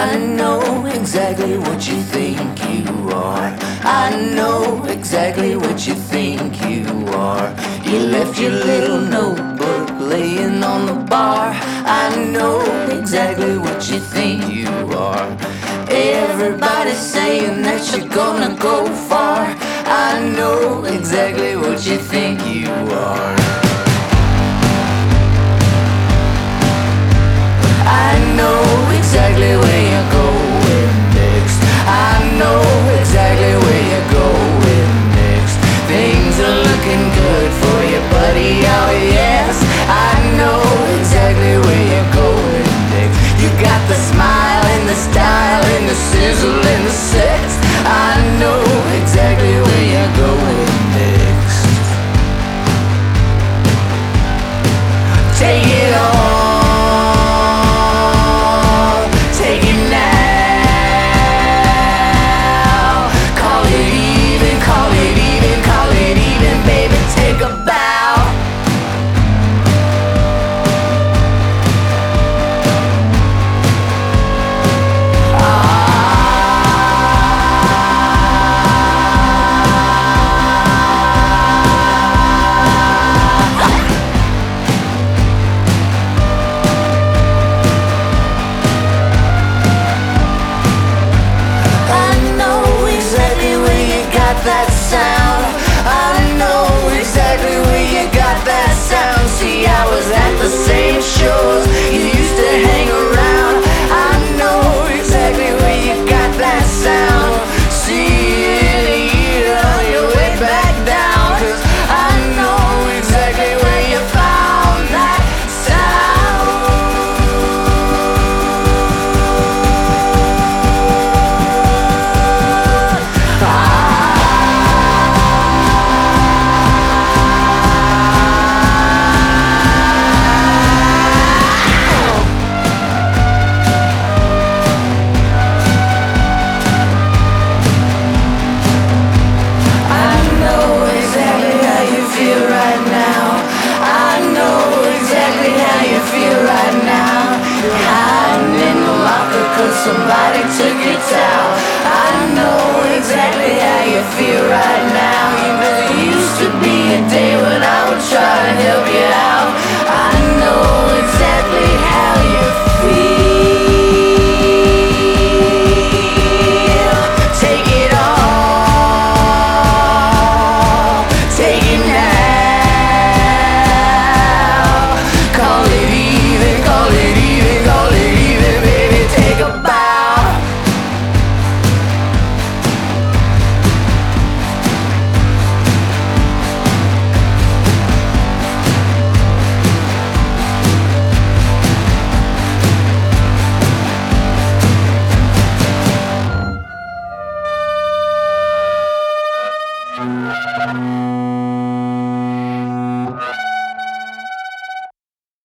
I know exactly what you think you are. I know exactly what you think you are. You left your little notebook laying on the bar. I know exactly what you think you are. Everybody's saying that you're gonna go far. I know exactly what you think you are. I know exactly where